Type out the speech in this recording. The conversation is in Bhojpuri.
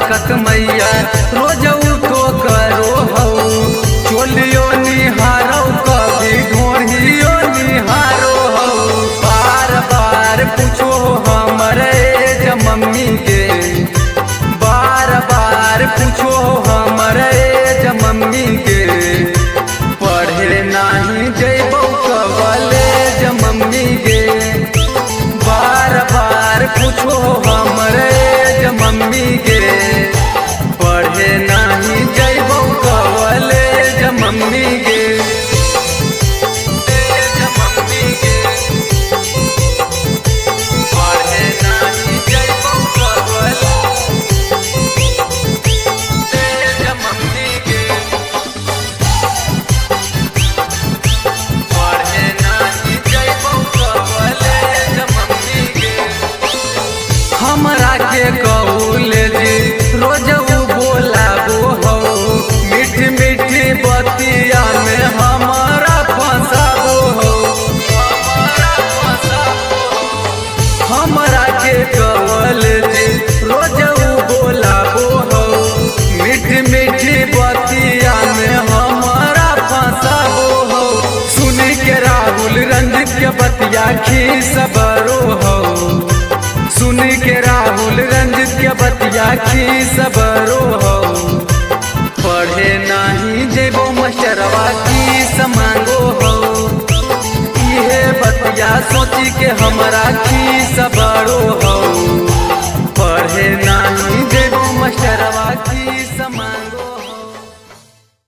कत मैया रोज उठो करो हो चोलियो निहारो कभी ढोढ़ियो निहारो हो बार बार पूछो हमरे मम्मी के बार बार पूछो हमरे मम्मी के पढ़े नहीं जैबो कॉलेज मम्मी के बार बार पूछो हमरे मम्मी के पढ़े नहीं जैबो कॉलेज मम्मी के हमरा के कॉलेज रोज बोलाबो हो मीठी मीठी बतिया में हमारा फंसाबो हो हमरा के कॉलेज रोज बोलाबो हो मीठी मीठी बतिया में हमारा फंसाबो हो सुन के राहुल रंजित के बतिया खीस बरो हो सुन के राहुल रंजित के बतिया खीस बरो हो पढ़े नहीं जेबो मास्टरवा की मांगो हो इहे बतिया सोची के हमरा खीस बरो हो पढ़े नहीं जेबो मास्टरवा की